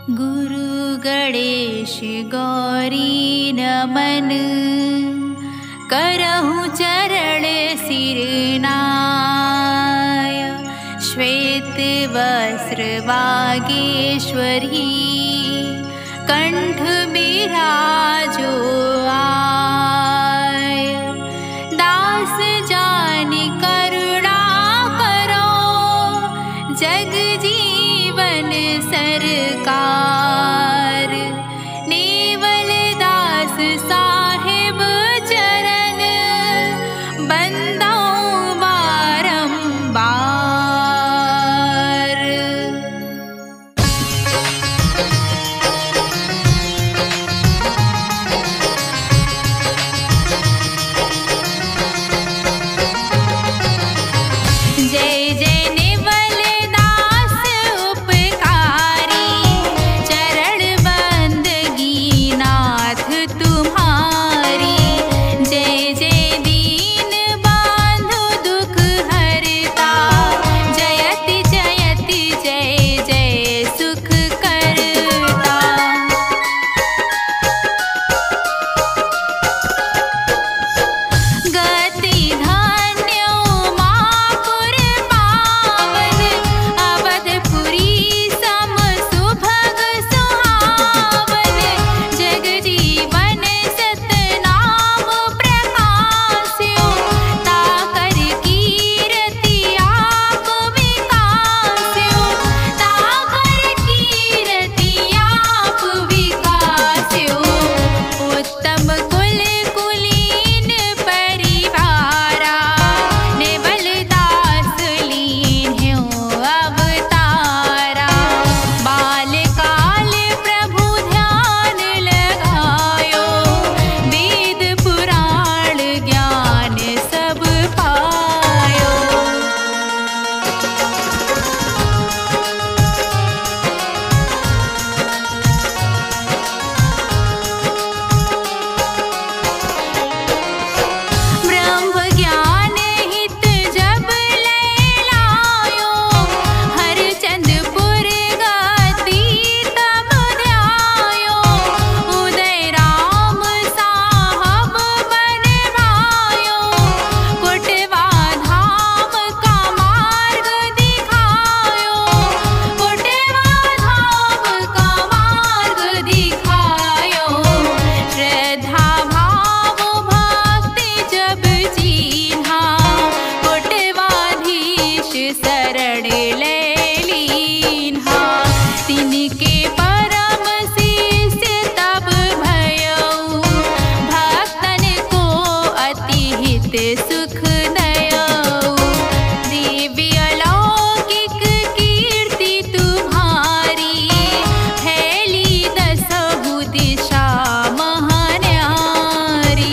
गुरु गणेश गौरी नमन, करहु चरण सिरनाय। श्वेत वस्त्र वागेश्वरी, कंठ बिराजो आय। दास जानि करुणा करो, जग जीवन सरकार। नेवल दास साहिब चरण, बंदो बारंबार। जय जय नेवल दास उपकारी, चरण बंदगी नाथ तुम्हारी। जय जय दीन बांधो दुख हरता, जयति जयति जय जय सुख करता। गति धन्यो मापुर पावन, अवधपुरी सम सुभग सुहावन। जग जीवन सतनाम प्रकाश्यो, ताकर कीरति आप विकास्यो। ताकर कीरति आप विकास्यो। उत्तम कुल कुलीन परिवारा, नेवल दास लीन्ह्यो अवतारा। बालकाल प्रभु ध्यान लगायो, वेद पुराण ज्ञान सब पायो। ब्रह्म ज्ञान हित जब लैलायो, हरचंदपुर गति तब ध्यायो। उदय राम साहब बन भायो, कोटवा धाम का मार्ग दिखायो। कोटवा धाम का मार्ग दिखायो। श्रद्धा भाव भक्ति जब जीन्हा, कोटवाधीश शरण ले लीन्हा। तिनके परम शिष्य तब भयऊ, भक्तन को अति हित सुख दयऊ। दिव्य अलौकिक कीर्ति तुम्हारी, फैली दसहु दिशा महान्यारी।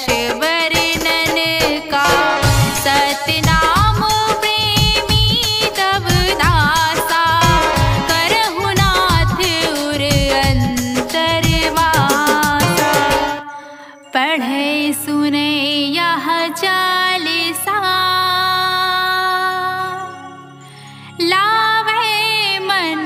वर्णन का। सतनाम प्रेमी तब दासा, करहु नाथ उर अंतरवासा। पढ़े सुने यह चालीसा, लावे मन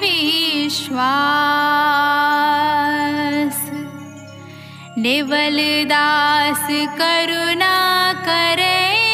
विश्वास। नेवल दास करुणा करे,